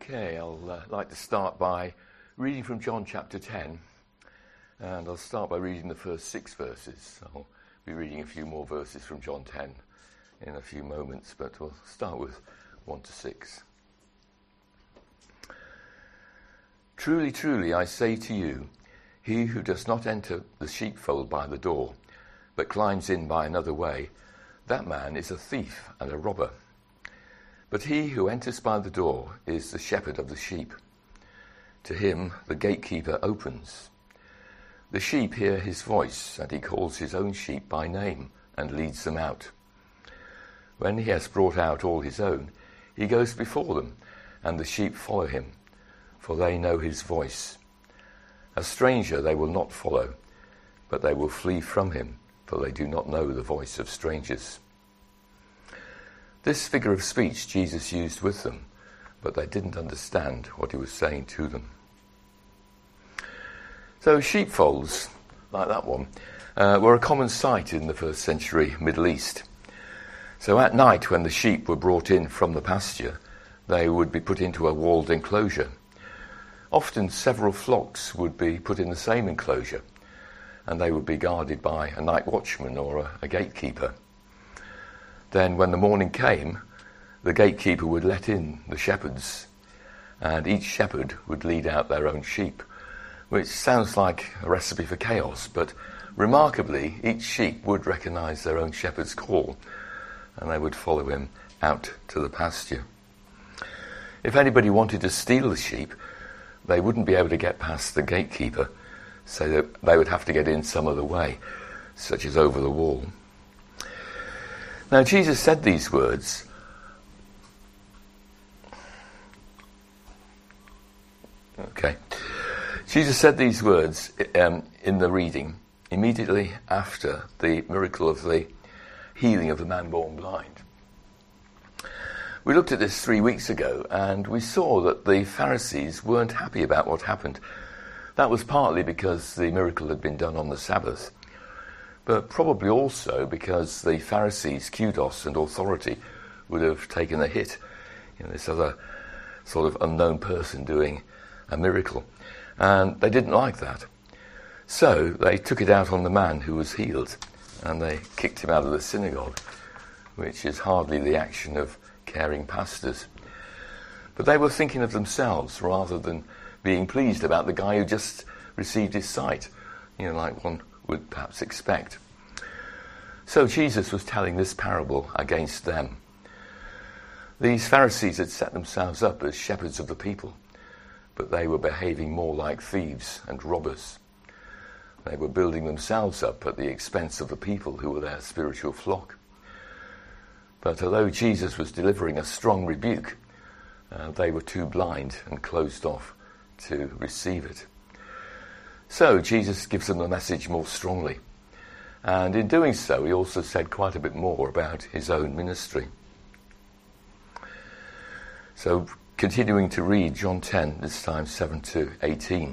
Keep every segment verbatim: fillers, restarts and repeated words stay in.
Okay, I'll uh, like to start by reading from John chapter ten, and I'll start by reading the first six verses. I'll be reading a few more verses from John ten in a few moments, but we'll start with one to six. Truly, truly, I say to you, he who does not enter the sheepfold by the door, but climbs in by another way, that man is a thief and a robber. But he who enters by the door is the shepherd of the sheep. To him the gatekeeper opens. The sheep hear his voice, and he calls his own sheep by name and leads them out. When he has brought out all his own, he goes before them, and the sheep follow him, for they know his voice. A stranger they will not follow, but they will flee from him, for they do not know the voice of strangers. This figure of speech Jesus used with them, but they didn't understand what he was saying to them. So sheepfolds, like that one, uh, were a common sight in the first century Middle East. So at night, when the sheep were brought in from the pasture, they would be put into a walled enclosure. Often several flocks would be put in the same enclosure, and they would be guarded by a night watchman or a, a gatekeeper. Then when the morning came, the gatekeeper would let in the shepherds, and each shepherd would lead out their own sheep, which sounds like a recipe for chaos, but remarkably, each sheep would recognize their own shepherd's call, and they would follow him out to the pasture. If anybody wanted to steal the sheep, they wouldn't be able to get past the gatekeeper, so that they would have to get in some other way, such as over the wall. Now, Jesus said these words. Okay. Jesus said these words um, in the reading immediately after the miracle of the healing of the man born blind. We looked at this three weeks ago, and we saw that the Pharisees weren't happy about what happened. That was partly because the miracle had been done on the Sabbath, but probably also because the Pharisees' kudos and authority would have taken a hit. You know, this other sort of unknown person doing a miracle. And they didn't like that. So they took it out on the man who was healed, and they kicked him out of the synagogue, which is hardly the action of caring pastors. But they were thinking of themselves rather than being pleased about the guy who just received his sight, you know, like one would perhaps expect. So Jesus was telling this parable against them. These Pharisees had set themselves up as shepherds of the people, but they were behaving more like thieves and robbers. They were building themselves up at the expense of the people who were their spiritual flock. But although Jesus was delivering a strong rebuke, uh, they were too blind and closed off to receive it. So Jesus gives them the message more strongly. And in doing so, he also said quite a bit more about his own ministry. So continuing to read John ten, this time seven to eighteen.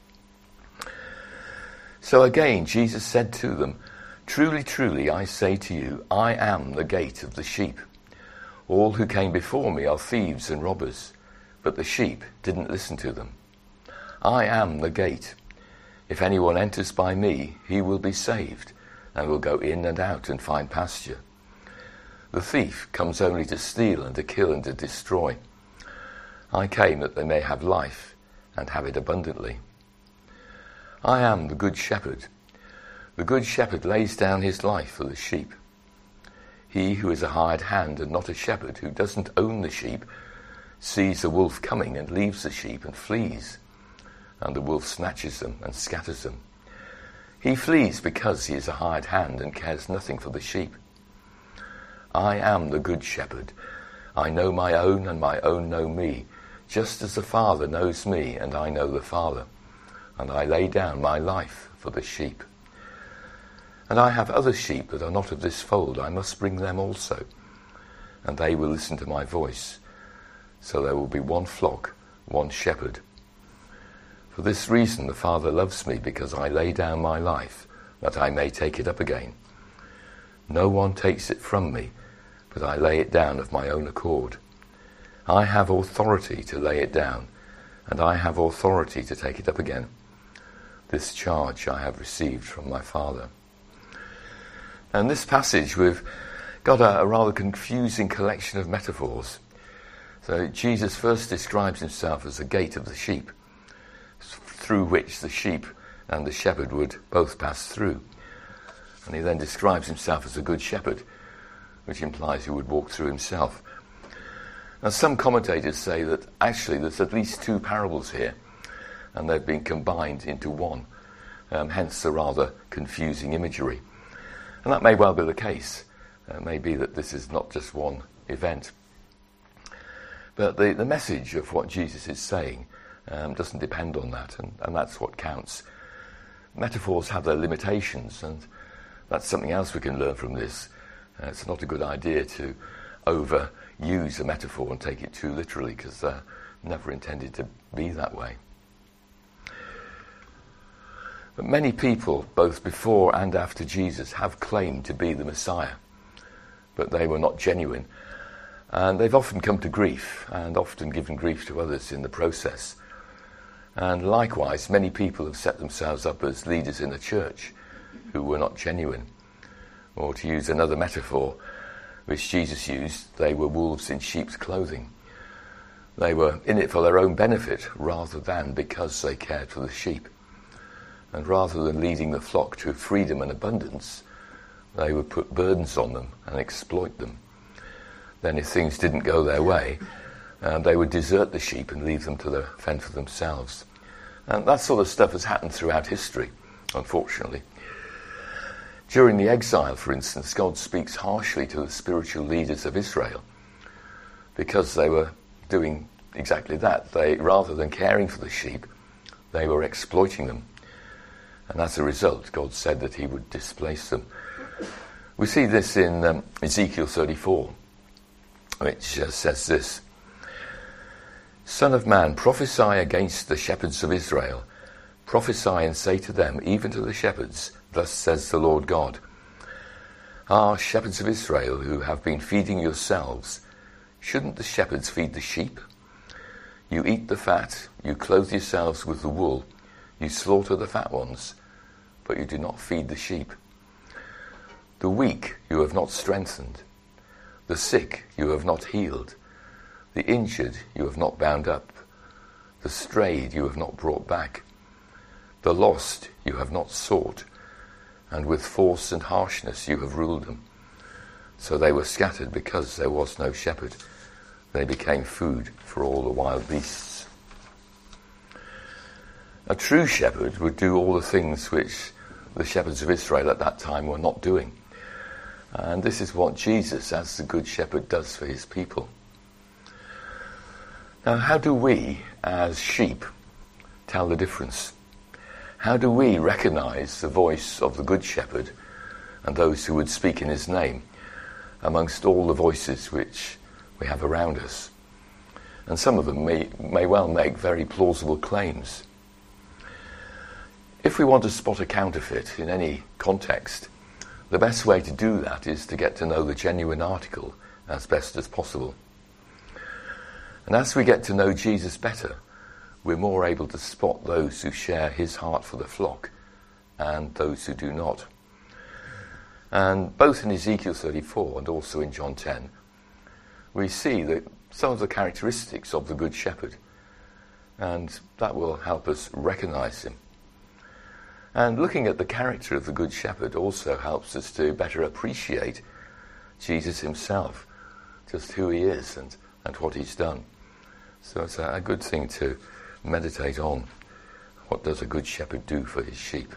So again, Jesus said to them, "Truly, truly, I say to you, I am the gate of the sheep. All who came before me are thieves and robbers, but the sheep didn't listen to them. I am the gate. If anyone enters by me, he will be saved, and will go in and out and find pasture. The thief comes only to steal and to kill and to destroy. I came that they may have life, and have it abundantly. I am the good shepherd. The good shepherd lays down his life for the sheep. He who is a hired hand and not a shepherd, who doesn't own the sheep, sees the wolf coming and leaves the sheep and flees. And the wolf snatches them and scatters them. He flees because he is a hired hand and cares nothing for the sheep. I am the good shepherd. I know my own, and my own know me, just as the Father knows me, and I know the Father. And I lay down my life for the sheep. And I have other sheep that are not of this fold. I must bring them also, and they will listen to my voice. So there will be one flock, one shepherd. For this reason the Father loves me, because I lay down my life, that I may take it up again. No one takes it from me, but I lay it down of my own accord. I have authority to lay it down, and I have authority to take it up again. This charge I have received from my Father. And this passage, we've got a, a rather confusing collection of metaphors. So Jesus first describes himself as the gate of the sheep, through which the sheep and the shepherd would both pass through. And he then describes himself as a good shepherd, which implies he would walk through himself. Now, some commentators say that actually there's at least two parables here, and they've been combined into one, um, hence the rather confusing imagery. And that may well be the case. It may be that this is not just one event. But the, the message of what Jesus is saying um, doesn't depend on that, and, and that's what counts. Metaphors have their limitations, and that's something else we can learn from this. Uh, it's not a good idea to overuse a metaphor and take it too literally, because they're never intended to be that way. But many people, both before and after Jesus, have claimed to be the Messiah, but they were not genuine. And they've often come to grief, and often given grief to others in the process. And likewise, many people have set themselves up as leaders in the church who were not genuine. Or to use another metaphor, which Jesus used, they were wolves in sheep's clothing. They were in it for their own benefit rather than because they cared for the sheep. And rather than leading the flock to freedom and abundance, they would put burdens on them and exploit them. Then if things didn't go their way, uh, they would desert the sheep and leave them to the fend for themselves. And that sort of stuff has happened throughout history, unfortunately. During the exile, for instance, God speaks harshly to the spiritual leaders of Israel because they were doing exactly that. They, rather than caring for the sheep, they were exploiting them. And as a result, God said that he would displace them. We see this in um, Ezekiel thirty-four, which uh, says this: Son of man, prophesy against the shepherds of Israel. Prophesy and say to them, even to the shepherds, thus says the Lord God. Ah, shepherds of Israel, who have been feeding yourselves, shouldn't the shepherds feed the sheep? You eat the fat, you clothe yourselves with the wool, you slaughter the fat ones, but you do not feed the sheep. The weak you have not strengthened, the sick you have not healed, the injured you have not bound up, the strayed you have not brought back, the lost you have not sought, and with force and harshness you have ruled them. So they were scattered because there was no shepherd. They became food for all the wild beasts. A true shepherd would do all the things which the shepherds of Israel at that time were not doing. And this is what Jesus, as the Good Shepherd, does for his people. Now, how do we, as sheep, tell the difference? How do we recognize the voice of the Good Shepherd and those who would speak in his name amongst all the voices which we have around us? And some of them may, may well make very plausible claims. If we want to spot a counterfeit in any context, the best way to do that is to get to know the genuine article as best as possible. And as we get to know Jesus better, we're more able to spot those who share his heart for the flock and those who do not. And both in Ezekiel thirty-four and also in John ten, we see that some of the characteristics of the Good Shepherd, and that will help us recognize him. And looking at the character of the Good Shepherd also helps us to better appreciate Jesus himself, just who he is and, and what he's done. So it's a, a good thing to meditate on. What does a good shepherd do for his sheep?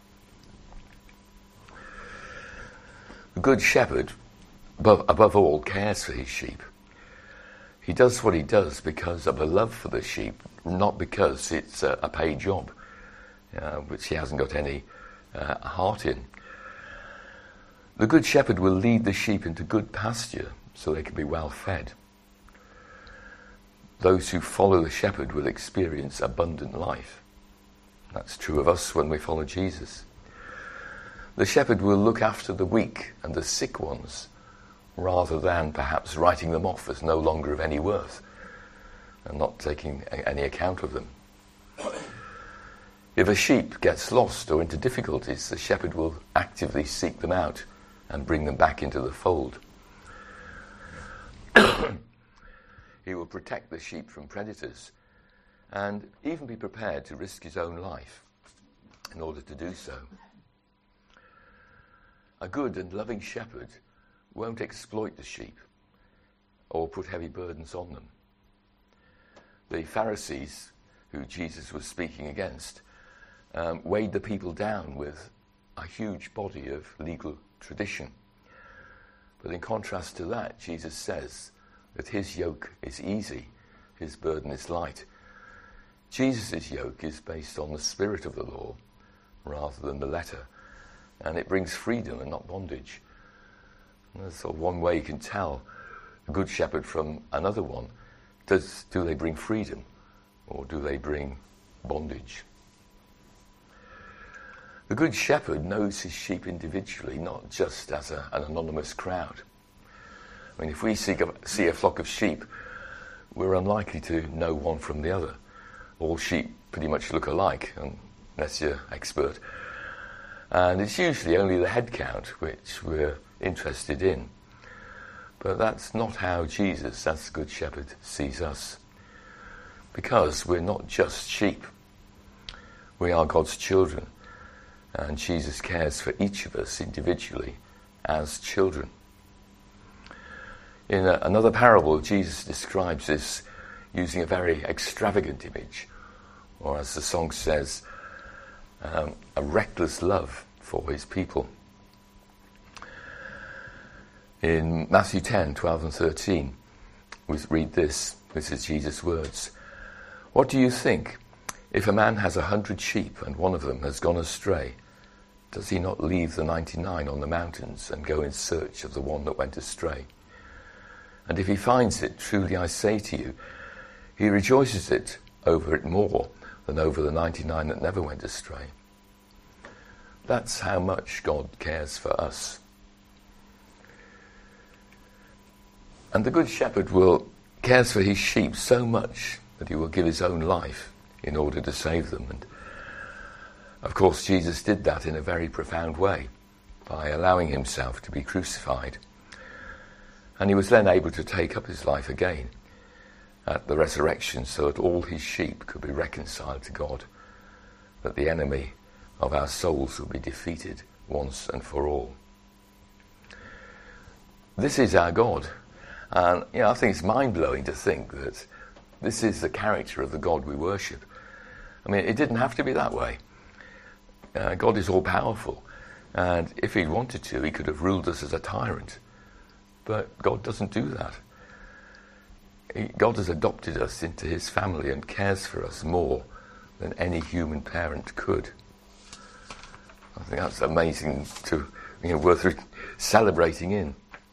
The good shepherd, above, above all, cares for his sheep. He does what he does because of a love for the sheep, not because it's a, a paid job, uh, which he hasn't got any uh, heart in. The good shepherd will lead the sheep into good pasture so they can be well fed. Those who follow the shepherd will experience abundant life. That's true of us when we follow Jesus. The shepherd will look after the weak and the sick ones, rather than perhaps writing them off as no longer of any worth and not taking any account of them. If a sheep gets lost or into difficulties, the shepherd will actively seek them out and bring them back into the fold. He will protect the sheep from predators and even be prepared to risk his own life in order to do so. A good and loving shepherd won't exploit the sheep or put heavy burdens on them. The Pharisees, who Jesus was speaking against, um, weighed the people down with a huge body of legal tradition. But in contrast to that, Jesus says that his yoke is easy, his burden is light. Jesus' yoke is based on the spirit of the law rather than the letter, and it brings freedom and not bondage. And that's sort of one way you can tell a good shepherd from another one. Does, do they bring freedom or do they bring bondage? The good shepherd knows his sheep individually, not just as a, an anonymous crowd. I mean, if we see a, see a flock of sheep, we're unlikely to know one from the other. All sheep pretty much look alike, unless you're expert. And it's usually only the head count which we're interested in. But that's not how Jesus, as the Good Shepherd, sees us. Because we're not just sheep. We are God's children. And Jesus cares for each of us individually as children. In a, another parable, Jesus describes this using a very extravagant image, or as the song says, um, a reckless love for his people. In Matthew ten, twelve and thirteen, we read this. This is Jesus' words. What do you think? If a man has a hundred sheep and one of them has gone astray, does he not leave the ninety-nine on the mountains and go in search of the one that went astray? And if he finds it, truly I say to you, he rejoices it over it more than over the ninety-nine that never went astray. That's how much God cares for us. And the Good Shepherd will cares for his sheep so much that he will give his own life in order to save them. And of course, Jesus did that in a very profound way by allowing himself to be crucified. And he was then able to take up his life again at the resurrection so that all his sheep could be reconciled to God, that the enemy of our souls would be defeated once and for all. This is our God. And you know, I think it's mind-blowing to think that this is the character of the God we worship. I mean, it didn't have to be that way. Uh, God is all-powerful. And if he wanted to, he could have ruled us as a tyrant. But God doesn't do that. He, God has adopted us into his family and cares for us more than any human parent could. I think that's amazing to, you know, worth re- celebrating in.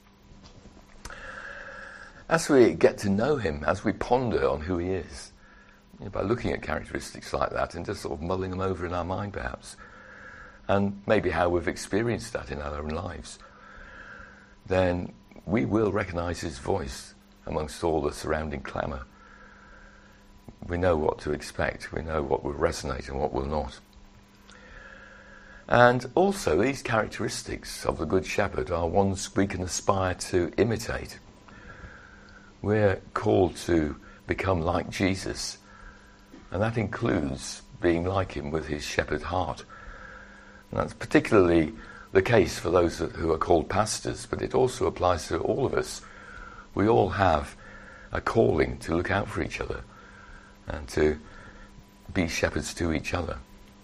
As we get to know him, as we ponder on who he is, you know, by looking at characteristics like that and just sort of mulling them over in our mind perhaps, and maybe how we've experienced that in our own lives, then we will recognise his voice amongst all the surrounding clamour. We know what to expect. We know what will resonate and what will not. And also, these characteristics of the Good Shepherd are ones we can aspire to imitate. We're called to become like Jesus, and that includes being like him with his shepherd heart. And that's particularly the case for those who are called pastors, but it also applies to all of us. We all have a calling to look out for each other and to be shepherds to each other.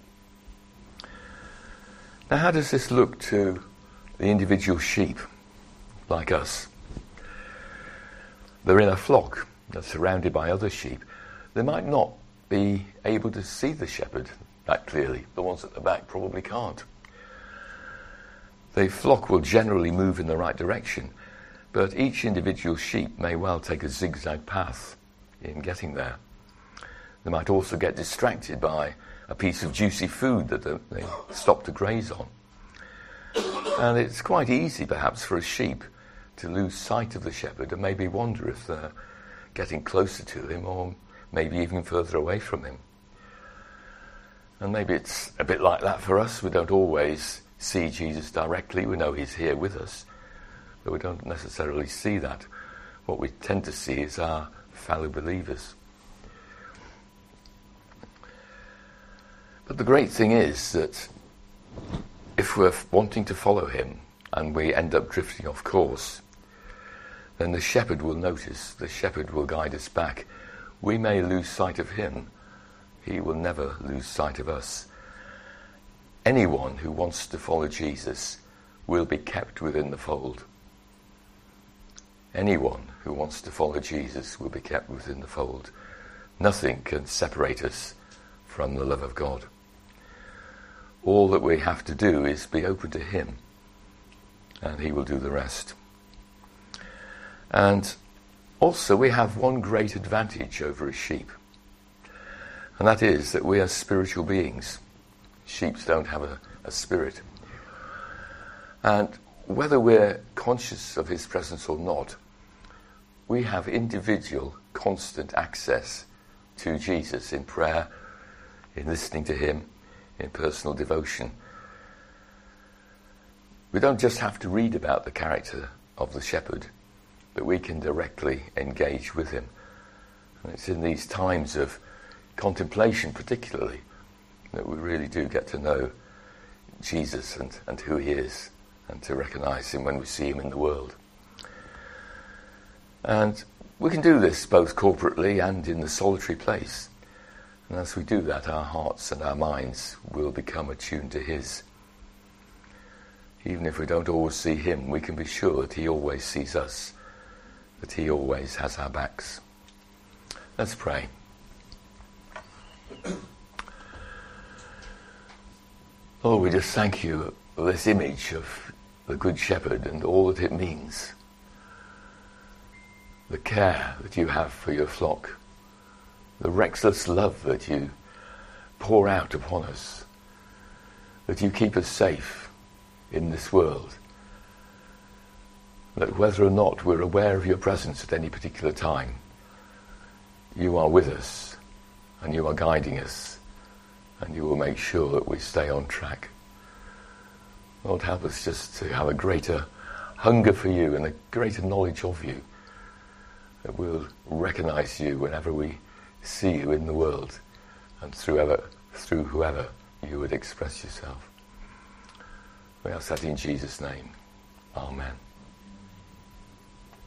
Now, how does this look to the individual sheep like us? They're in a flock, they're surrounded by other sheep. They might not be able to see the shepherd that clearly. The ones at the back probably can't. The flock will generally move in the right direction, but each individual sheep may well take a zigzag path in getting there. They might also get distracted by a piece of juicy food that they stop to graze on. And it's quite easy perhaps for a sheep to lose sight of the shepherd and maybe wonder if they're getting closer to him, or maybe even further away from him. And maybe it's a bit like that for us. We don't always see Jesus directly. We know he's here with us, but we don't necessarily see that. What we tend to see is our fellow believers. But the great thing is that if we're wanting to follow him and we end up drifting off course, then the shepherd will notice, the shepherd will guide us back. We may lose sight of him, he will never lose sight of us. Anyone who wants to follow Jesus will be kept within the fold. Anyone who wants to follow Jesus will be kept within the fold. Nothing can separate us from the love of God. All that we have to do is be open to him, and he will do the rest. And also we have one great advantage over a sheep, and that is that we are spiritual beings. Sheep don't have a, a spirit. And whether we're conscious of his presence or not, we have individual, constant access to Jesus in prayer, in listening to him, in personal devotion. We don't just have to read about the character of the shepherd, but we can directly engage with him. And it's in these times of contemplation particularly that we really do get to know Jesus and, and who he is, and to recognize him when we see him in the world. And we can do this both corporately and in the solitary place. And as we do that, our hearts and our minds will become attuned to his. Even if we don't always see him, we can be sure that he always sees us, that he always has our backs. Let's pray. Lord, we just thank you for this image of the Good Shepherd and all that it means. The care that you have for your flock, the reckless love that you pour out upon us, that you keep us safe in this world, that whether or not we're aware of your presence at any particular time, you are with us and you are guiding us, and you will make sure that we stay on track. Lord, help us just to have a greater hunger for you and a greater knowledge of you, that we'll recognize you whenever we see you in the world, and through, ever, through whoever you would express yourself. We ask that in Jesus' name. Amen.